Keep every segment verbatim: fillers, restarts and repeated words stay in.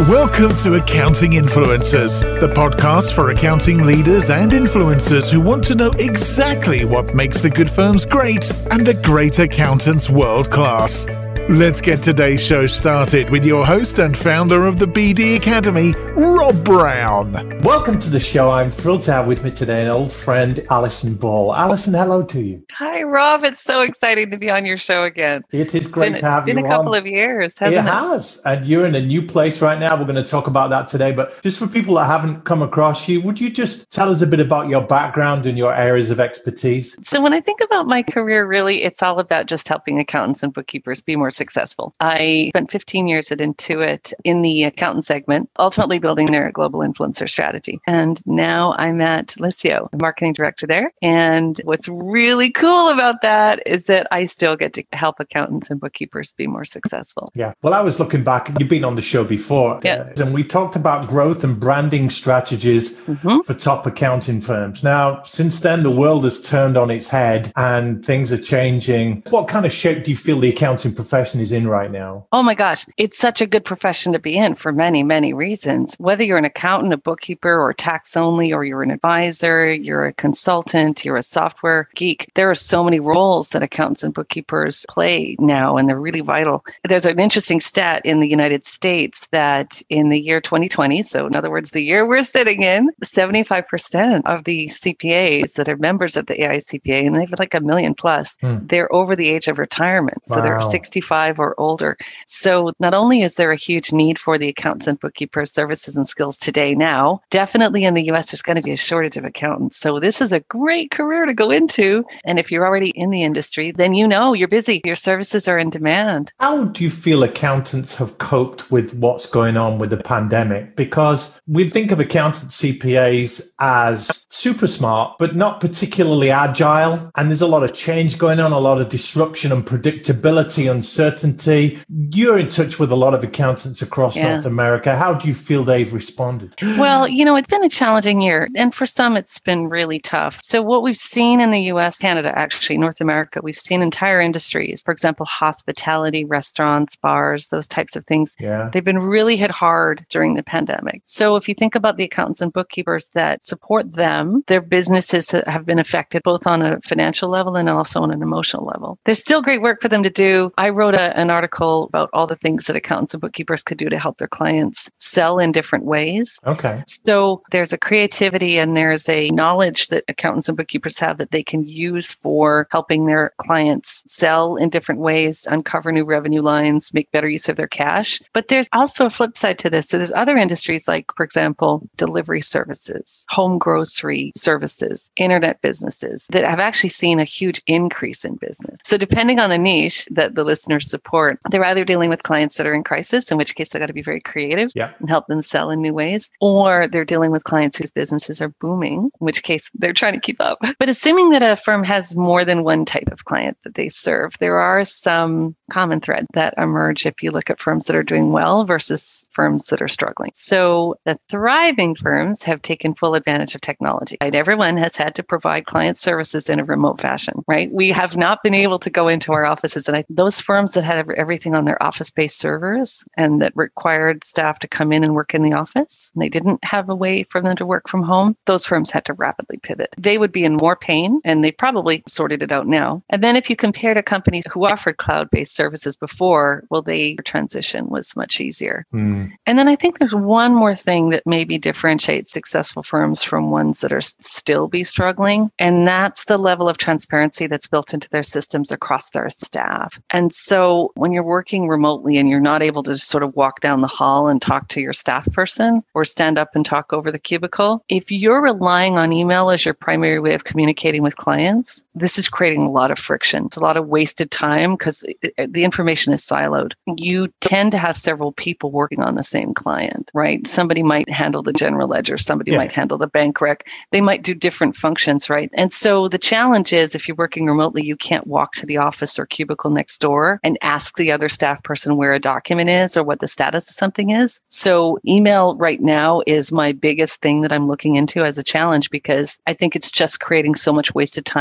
Welcome to Accounting Influencers, the podcast for accounting leaders and influencers who want to know exactly what makes the good firms great and the great accountants world class. Let's get today's show started with your host and founder of the B D Academy, Rob Brown. Welcome to the show. I'm thrilled to have with me today an old friend, Alison Ball. Alison, hello to you. Hi, Rob. It's so exciting to be on your show again. It is great been, to have you on. It's been a couple of years, hasn't it? It has. And you're in a new place right now. We're going to talk about that today. But just for people that haven't come across you, would you just tell us a bit about your background and your areas of expertise? So when I think about my career, really, it's all about just helping accountants and bookkeepers be more successful. I spent fifteen years at Intuit in the accountant segment, ultimately building their global influencer strategy. And now I'm at Liscio, marketing director there. And what's really cool about that is that I still get to help accountants and bookkeepers be more successful. Yeah. Well, I was looking back. You've been on the show before. Yeah. And we talked about growth and branding strategies mm-hmm. for top accounting firms. Now, since then, the world has turned on its head and things are changing. What kind of shape do you feel the accounting profession is in right now? Oh my gosh, it's such a good profession to be in for many, many reasons. Whether you're an accountant, a bookkeeper, or tax only, or you're an advisor, you're a consultant, you're a software geek, there are so many roles that accountants and bookkeepers play now, and they're really vital. There's an interesting stat in the United States that in the year twenty twenty, so in other words, the year we're sitting in, seventy-five percent of the C P As that are members of the A I C P A, and they've like a million plus, hmm. they're over the age of retirement. So wow. They're sixty-five or older. So not only is there a huge need for the accountants and bookkeepers services and skills today now, definitely in the U S, there's going to be a shortage of accountants. So this is a great career to go into. And if you're already in the industry, then you know you're busy. Your services are in demand. How do you feel accountants have coped with what's going on with the pandemic? Because we think of accountant C P As as super smart, but not particularly agile. And there's a lot of change going on, a lot of disruption and predictability, uncertainty. You're in touch with a lot of accountants across yeah. North America. How do you feel they've responded? Well, you know, it's been a challenging year. And for some, it's been really tough. So what we've seen in the U S, Canada, actually, North America, we've seen entire industries, for example, hospitality, restaurants, bars, those types of things. Yeah. They've been really hit hard during the pandemic. So if you think about the accountants and bookkeepers that support them, their businesses have been affected both on a financial level and also on an emotional level. There's still great work for them to do. I wrote a, an article about all the things that accountants and bookkeepers could do to help their clients sell in different ways. Okay. So there's a creativity and there's a knowledge that accountants and bookkeepers have that they can use for helping their clients sell in different ways, uncover new revenue lines, make better use of their cash. But there's also a flip side to this. So there's other industries like, for example, delivery services, home grocery services, internet businesses that have actually seen a huge increase in business. So depending on the niche that the listeners support, they're either dealing with clients that are in crisis, in which case they've got to be very creative yeah. and help them sell in new ways, or they're dealing with clients whose businesses are booming, in which case they're trying to keep up. But assuming that a firm has more than one type of client that they serve, there are some common threads that emerge if you look at firms that are doing well versus firms that are struggling. So the thriving firms have taken full advantage of technology. Right? Everyone has had to provide client services in a remote fashion, right? We have not been able to go into our offices. And I, those firms that had everything on their office-based servers and that required staff to come in and work in the office, and they didn't have a way for them to work from home, those firms had to rapidly pivot. They would be in more pain, and they probably sorted it out now. And then if you compare to companies who offered cloud-based services before, well, their transition was much easier. Mm. And then I think there's one more thing that maybe differentiates successful firms from ones that are still be struggling, and that's the level of transparency that's built into their systems across their staff. And so when you're working remotely and you're not able to just sort of walk down the hall and talk to your staff person or stand up and talk over the cubicle, if you're relying on email as your primary way of communicating with clients, this is creating a lot of friction. It's a lot of wasted time because the information is siloed. You tend to have several people working on the same client, right? Somebody might handle the general ledger, somebody yeah. might handle the bank rec. They might do different functions, right? And so the challenge is if you're working remotely, you can't walk to the office or cubicle next door and ask the other staff person where a document is or what the status of something is. So email right now is my biggest thing that I'm looking into as a challenge because I think it's just creating so much wasted time and friction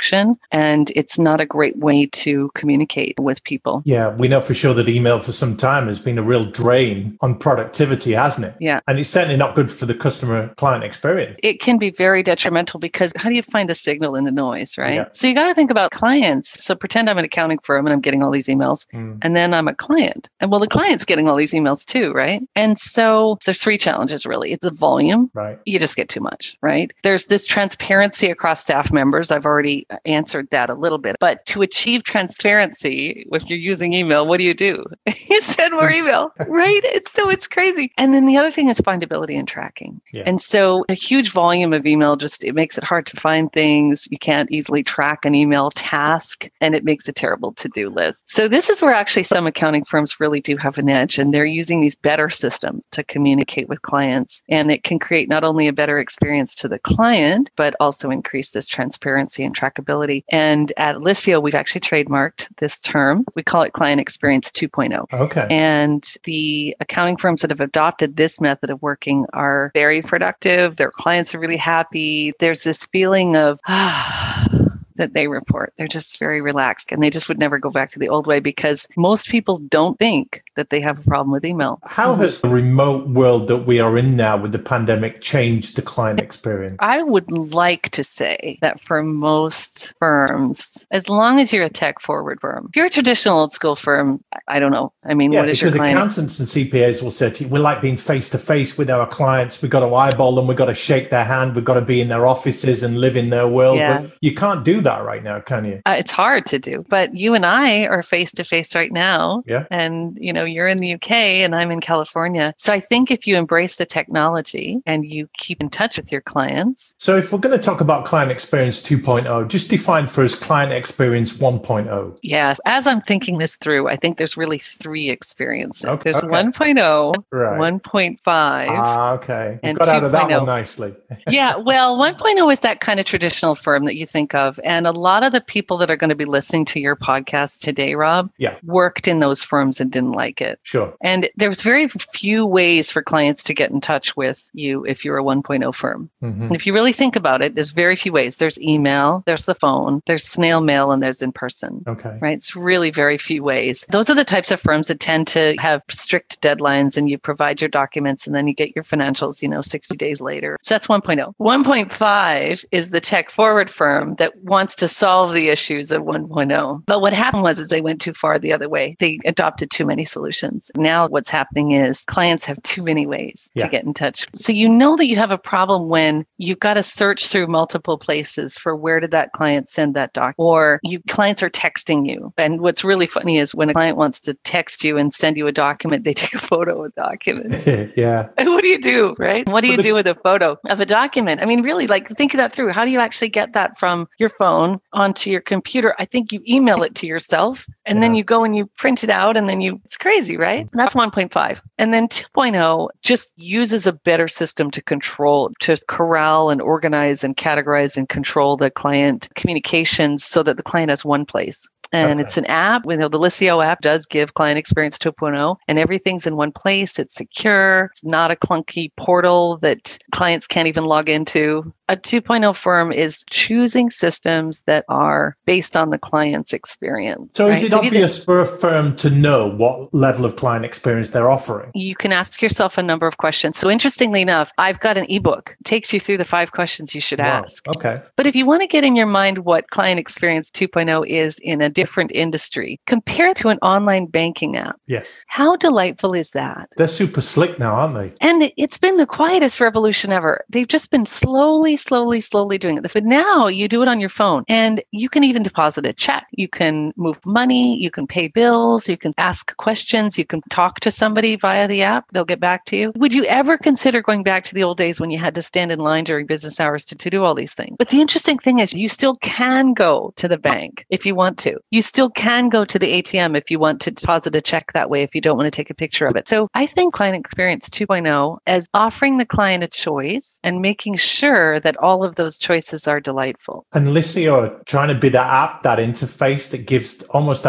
distraction, and it's not a great way to communicate with people. Yeah, we know for sure that email for some time has been a real drain on productivity, hasn't it? Yeah. And it's certainly not good for the customer client experience. It can be very detrimental because how do you find the signal in the noise, right? Yeah. So you got to think about clients. So pretend I'm an accounting firm and I'm getting all these emails, mm. and then I'm a client. And well, the client's getting all these emails too, right? And so there's three challenges really. It's the volume. Right. You just get too much, right? There's this transparency across staff members. I've already answered that a little bit. But to achieve transparency, if you're using email, what do you do? You send more email, right? It's so it's crazy. And then the other thing is findability and tracking. Yeah. And so a huge volume of email just, it makes it hard to find things. You can't easily track an email task, and it makes a terrible to-do list. So this is where actually some accounting firms really do have an edge, and they're using these better systems to communicate with clients. And it can create not only a better experience to the client, but also increase this transparency and trackability. And at Lissio, we've actually trademarked this term. We call it Client Experience two point oh. Okay. And the accounting firms that have adopted this method of working are very productive. Their clients are really happy. There's this feeling of, ah, that they report. They're just very relaxed, and they just would never go back to the old way because most people don't think that they have a problem with email. How has the remote world that we are in now with the pandemic changed the client experience? I would like to say that for most firms, as long as you're a tech forward firm, if you're a traditional old school firm, I don't know. I mean, yeah, what is your client? Because accountants and C P As will say to you, we like being face to face with our clients. We've got to eyeball them. We've got to shake their hand. We've got to be in their offices and live in their world. Yeah. But you can't do that right now, can you? Uh, it's hard to do, but you and I are face to face right now. Yeah. And, you know, you're in the U K and I'm in California. So I think if you embrace the technology and you keep in touch with your clients. So if we're going to talk about client experience two point oh, just define for us client experience one point oh. Yes. As I'm thinking this through, I think there's really three experiences. Okay. There's okay. one point oh, right. one point five. Ah, okay. You and got out of that two point oh. one nicely. Yeah. Well, one point oh is that kind of traditional firm that you think of. And a lot of the people that are going to be listening to your podcast today, Rob, yeah. worked in those firms and didn't like it. Sure. And there's very few ways for clients to get in touch with you if you're a one point oh firm. Mm-hmm. And if you really think about it, there's very few ways. There's email, there's the phone, there's snail mail, and there's in person. Okay. Right? It's really very few ways. Those are the types of firms that tend to have strict deadlines, and you provide your documents and then you get your financials, you know, sixty days later. So that's one point oh. one point five is the tech forward firm that wants to solve the issues of one point oh. But what happened was is they went too far the other way. They adopted too many solutions. Now what's happening is clients have too many ways yeah. to get in touch. So you know that you have a problem when you've got to search through multiple places for where did that client send that doc, or you clients are texting you. And what's really funny is when a client wants to text you and send you a document, they take a photo of the document. yeah. And what do you do, right? What do you the- do with a photo of a document? I mean, really, like think that through. How do you actually get that from your phone onto your computer? I think you email it to yourself and yeah. then you go and you print it out and then you, it's crazy, right? That's one point five. And then two point oh just uses a better system to control, to corral and organize and categorize and control the client communications so that the client has one place. And okay. it's an app. You know, the Lissio app does give Client Experience two point oh, and everything's in one place. It's secure. It's not a clunky portal that clients can't even log into. A two point oh firm is choosing systems that are based on the client's experience. So right? is it so obvious either, for a firm to know what level of client experience they're offering? You can ask yourself a number of questions. So interestingly enough, I've got an ebook. It takes you through the five questions you should wow. ask. Okay. But if you want to get in your mind what Client Experience two point oh is in a different industry, compare it to an online banking app. Yes. How delightful is that? They're super slick now, aren't they? And it's been the quietest revolution ever. They've just been slowly, slowly, slowly doing it. But now you do it on your phone and you can even deposit a check. You can move money. You can pay bills. You can ask questions. You can talk to somebody via the app. They'll get back to you. Would you ever consider going back to the old days when you had to stand in line during business hours to, to do all these things? But the interesting thing is you still can go to the bank if you want to. You still can go to the A T M if you want to deposit a check that way if you don't want to take a picture of it. So I think Client Experience two point oh as offering the client a choice and making sure that all of those choices are delightful. And Lissio are trying to be that app, that interface that gives almost that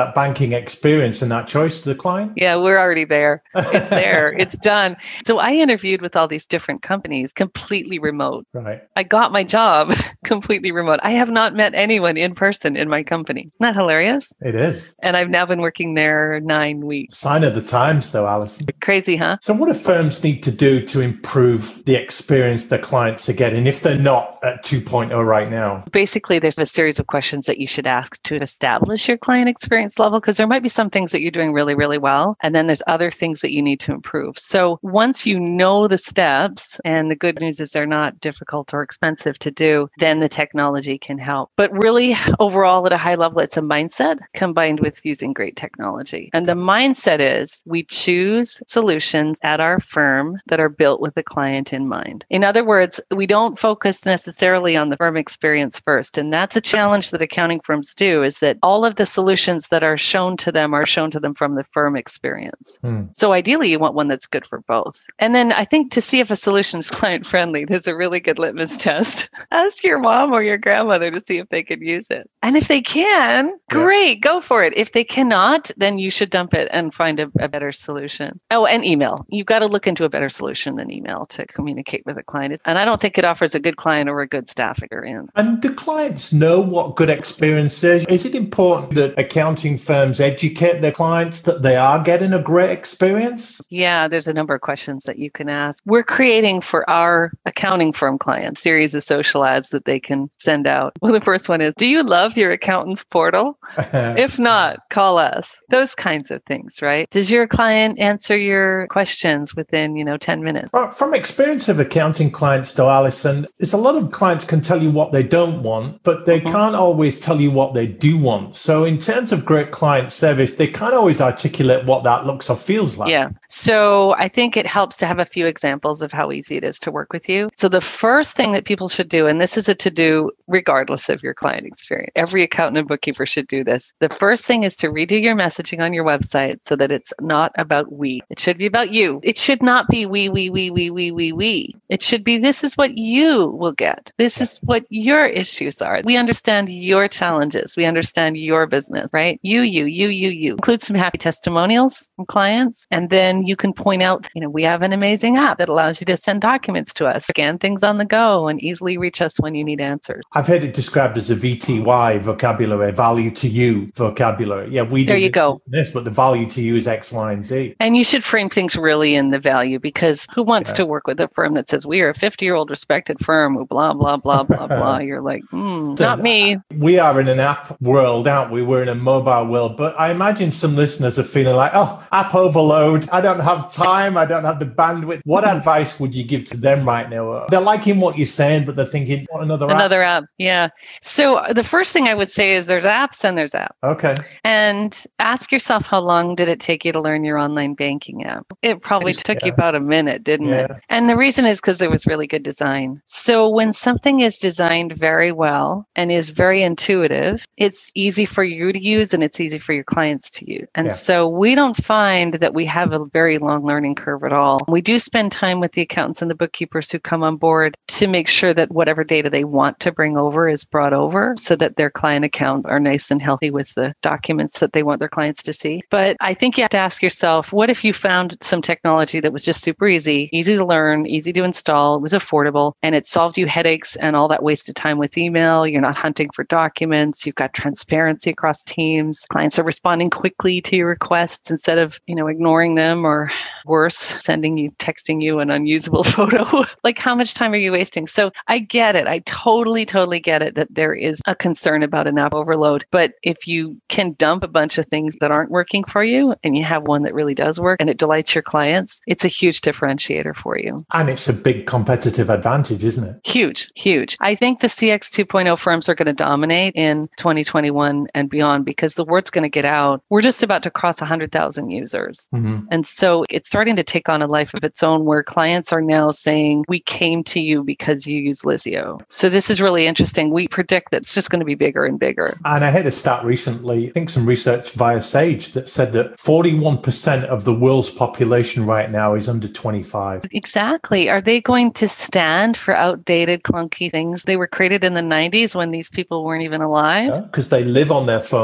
that banking experience and that choice to the client? Yeah, we're already there. It's there. It's done. So I interviewed with all these different companies, completely remote. Right. I got my job completely remote. I have not met anyone in person in my company. Isn't that hilarious? It is. And I've now been working there nine weeks. Sign of the times, though, Alison. Crazy, huh? So what do firms need to do to improve the experience their clients are getting if they're not at two point oh right now? Basically, there's a series of questions that you should ask to establish your client experience level, because there might be some things that you're doing really, really well. And then there's other things that you need to improve. So once you know the steps, and the good news is they're not difficult or expensive to do, then the technology can help. But really, overall, at a high level, it's a mindset combined with using great technology. And the mindset is we choose solutions at our firm that are built with the client in mind. In other words, we don't focus necessarily on the firm experience first. And that's a challenge that accounting firms do, is that all of the solutions that are shown to them are shown to them from the firm experience. Hmm. So ideally, you want one that's good for both. And then I think to see if a solution is client friendly, there's a really good litmus test. Ask your mom or your grandmother to see if they could use it. And if they can, great, yeah. Go for it. If they cannot, then you should dump it and find a, a better solution. Oh, and email. You've got to look into a better solution than email to communicate with a client. And I don't think it offers a good client or a good staff if you're in. And do clients know what good experience is? Is it important that accounting firms educate their clients that they are getting a great experience? Yeah, there's a number of questions that you can ask. We're creating for our accounting firm clients a series of social ads that they can send out. Well, the first one is, do you love your accountant's portal? If not, call us. Those kinds of things, right? Does your client answer your questions within, you know, ten minutes? Well, from experience of accounting clients, though, Alison, there's a lot of clients can tell you what they don't want, but they mm-hmm. can't always tell you what they do want. So in terms of great client service, they can't always articulate what that looks or feels like. Yeah. So I think it helps to have a few examples of how easy it is to work with you. So the first thing that people should do, and this is a to-do regardless of your client experience, every accountant and bookkeeper should do this. The first thing is to redo your messaging on your website so that it's not about we. It should be about you. It should not be we, we, we, we, we, we, we. It should be, this is what you will get. This is what your issues are. We understand your challenges. We understand your business, right? You, you, you, you, you. Include some happy testimonials from clients. And then you can point out, you know, we have an amazing app that allows you to send documents to us, scan things on the go, and easily reach us when you need answers. I've heard it described as a V T Y vocabulary, value to you vocabulary. Yeah, we there you go. This, but the value to you is X, Y, and Z. And you should frame things really in the value, because who wants yeah. to work with a firm that says we are a fifty-year-old respected firm who blah, blah, blah, blah, blah. You're like, mm, so not me. We are in an app world, aren't we? We're in a mobile world. But I imagine some listeners are feeling like, oh, app overload. I don't have time. I don't have the bandwidth. What advice would you give to them right now? They're liking what you're saying, but they're thinking, what, another app? Another app. Yeah. So the first thing I would say is there's apps and there's apps. Okay. And ask yourself, how long did it take you to learn your online banking app? It probably it's, took yeah. you about a minute, didn't yeah. it? And the reason is because there was really good design. So when something is designed very well and is very intuitive, it's easy for you to use and it's easy for your clients to use. And yeah. so we don't find that we have a very long learning curve at all. We do spend time with the accountants and the bookkeepers who come on board to make sure that whatever data they want to bring over is brought over so that their client accounts are nice and healthy with the documents that they want their clients to see. But I think you have to ask yourself, what if you found some technology that was just super easy, easy to learn, easy to install, it was affordable, and it solved you headaches and all that wasted time with email. You're not hunting for documents. You've got transparency across teams. Clients are responding quickly to your requests instead of, you know, ignoring them or worse, sending you, texting you an unusable photo. Like, how much time are you wasting? So I get it. I totally, totally get it that there is a concern about an app overload. But if you can dump a bunch of things that aren't working for you and you have one that really does work and it delights your clients, it's a huge differentiator for you. And it's a big competitive advantage, isn't it? Huge, huge. I think the C X two point oh firms are going to dominate in twenty twenty-one and beyond because the word's going to get out. We're just about to cross one hundred thousand users. Mm-hmm. And so it's starting to take on a life of its own where clients are now saying, we came to you because you use Lizio. So this is really interesting. We predict that it's just going to be bigger and bigger. And I had a stat recently, I think some research via Sage that said that forty-one percent of the world's population right now is under twenty-five. Exactly. Are they going to stand for outdated, clunky things? They were created in the nineties when these people weren't even alive. Because yeah, they live on their phones. This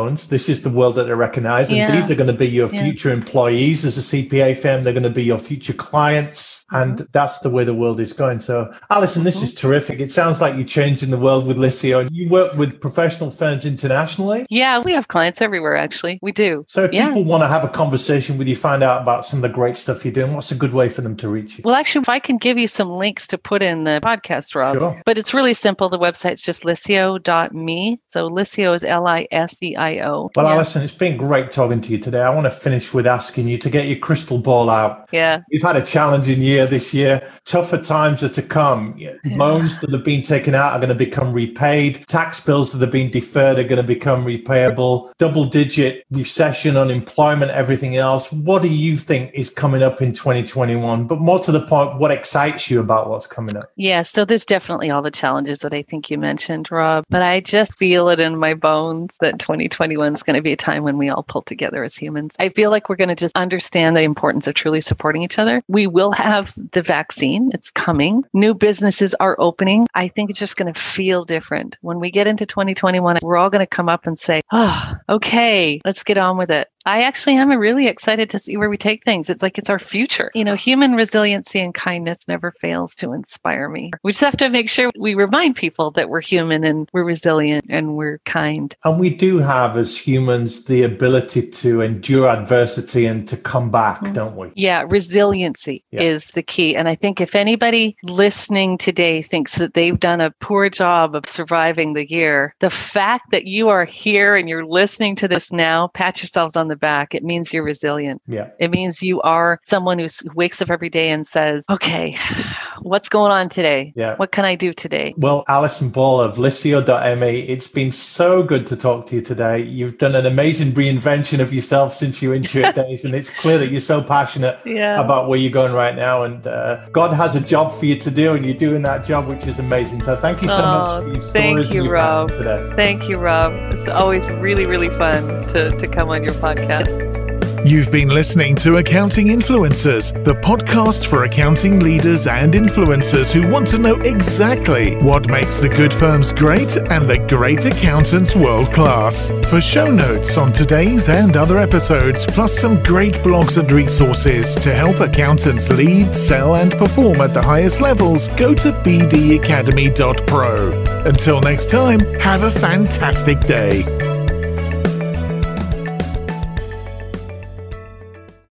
this is the world that they recognize. And yeah. these are going to be your yeah. future employees as a C P A firm. They're going to be your future clients. And that's the way the world is going. So, Alison, this mm-hmm. is terrific. It sounds like you're changing the world with Liscio. You work with professional firms internationally? Yeah, we have clients everywhere, actually. We do. So if yeah. people want to have a conversation with you, find out about some of the great stuff you're doing, what's a good way for them to reach you? Well, actually, if I can give you some links to put in the podcast, Rob. Sure. But it's really simple. The website's just liscio dot me. So Liscio is L I S E I O. Well, yeah. Alison, it's been great talking to you today. I want to finish with asking you to get your crystal ball out. Yeah. We've had a challenging year this year. Tougher times are to come. Yeah. Loans that have been taken out are going to become repaid. Tax bills that have been deferred are going to become repayable. Double-digit recession, unemployment, everything else. What do you think is coming up in twenty twenty-one? But more to the point, what excites you about what's coming up? Yeah, so there's definitely all the challenges that I think you mentioned, Rob. But I just feel it in my bones that twenty twenty-one is going to be a time when we all pull together as humans. I feel like we're going to just understand the importance of truly supporting each other. We will have the vaccine. It's coming. New businesses are opening. I think it's just going to feel different. When we get into twenty twenty-one, we're all going to come up and say, oh, okay, let's get on with it. I actually am really excited to see where we take things. It's like it's our future. You know, human resiliency and kindness never fails to inspire me. We just have to make sure we remind people that we're human and we're resilient and we're kind. And we do have, as humans, the ability to endure adversity and to come back, mm-hmm. don't we? Yeah, resiliency yeah. is the key. And I think if anybody listening today thinks that they've done a poor job of surviving the year, the fact that you are here and you're listening to this now, pat yourselves on the back. It means you're resilient. Yeah. It means you are someone who wakes up every day and says, okay, what's going on today? Yeah. What can I do today? Well, Alison Ball of liscio dot me, it's been so good to talk to you today. You've done an amazing reinvention of yourself since your Intuit days, and it's clear that you're so passionate yeah. about where you're going right now. And uh, God has a job for you to do, and you're doing that job, which is amazing. So thank you so oh, much for your stories thank you, and your Rob. passion today. Thank you, Rob. It's always really, really fun to, to come on your podcast. You've been listening to Accounting Influencers, the podcast for accounting leaders and influencers who want to know exactly what makes the good firms great and the great accountants world class. For show notes on today's and other episodes, plus some great blogs and resources to help accountants lead, sell, and perform at the highest levels, go to b d academy dot pro. Until next time, have a fantastic day.